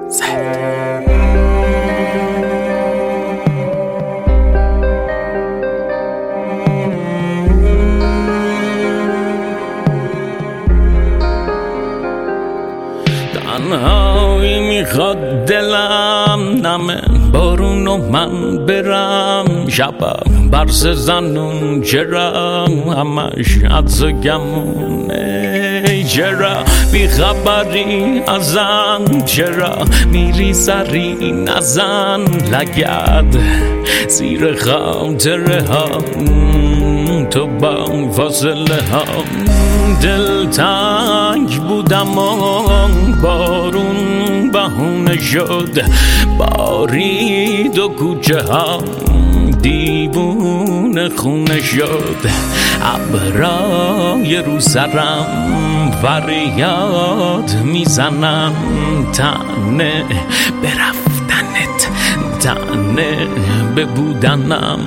تنهایی میخواد دلم نمه بارون و من برم شبم برس زنون چرا همش عدس و گمونه چرا بیخبری ازم چرا میری سری نزن لگد زیر خاطره ها تو با فاصله ها دل تنگ بودم و بارون بهونه شد بارید و کوچه ها دیوونه خونه شد ابرای رو سرم فریاد میزنم تنه برفتنت تنه ببودنم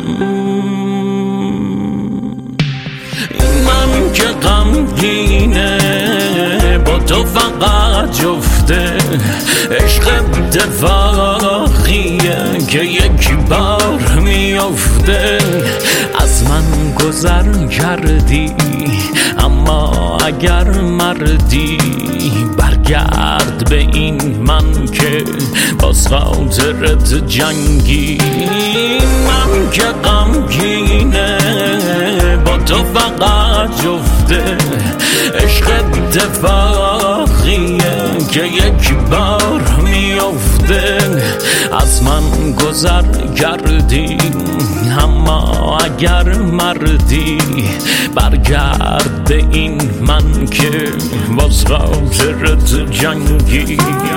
من که غمگینه با تو فقط جفته عشق اتفاقیه که یک بار میافته از من گذر کردی اما اگر مردی برگرد به این من که باز خاطرت جنگی من که غمگینه با تو فقط جفته عشق اتفاقیه که یک بار میافته از من گذر کردی اما اگر مردی برگرد به این من که باز خاطرت جنگی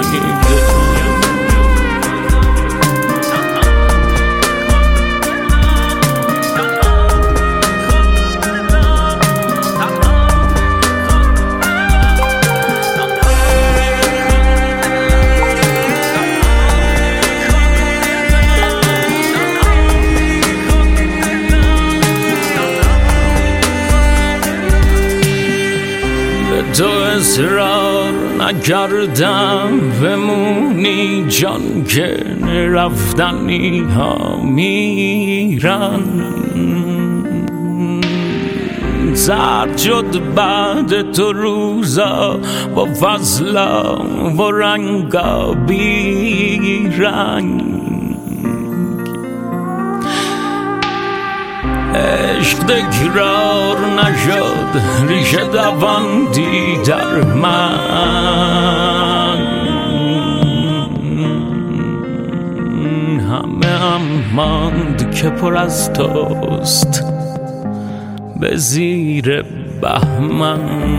تو اصرار نکردم بمونی جان که رفتنی ها میرن زرد شد بعد تو روزا با فضلا و رنگا بیرنگ عشق تکرار نشد ریشه دواندی در من همه هم ماند که پر از توست به زیر بهمن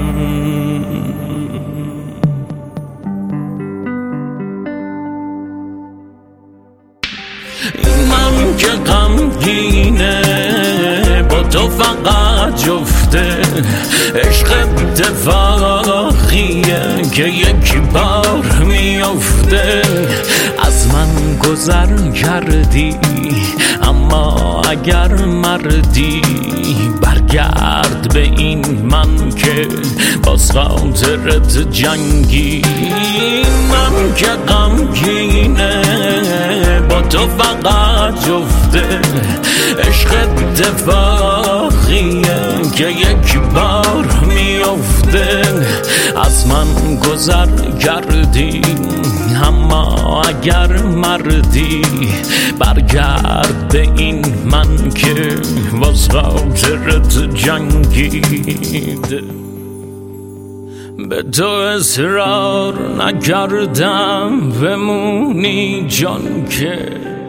من که غمگینه با تو فقط جفته عشق اتفاقیه که یک بار میافته از من گذر کردی اما اگر مردی برگرد به این من که باز خاطرت جنگی من که غمگینه با تو فقط جفته عشق اتفاقیه که یک بار میافته از من گذر کردی اما اگر مردی برگرد به این من که باز خاطرت جنگید به تو اصرار نکردم بمونی جان که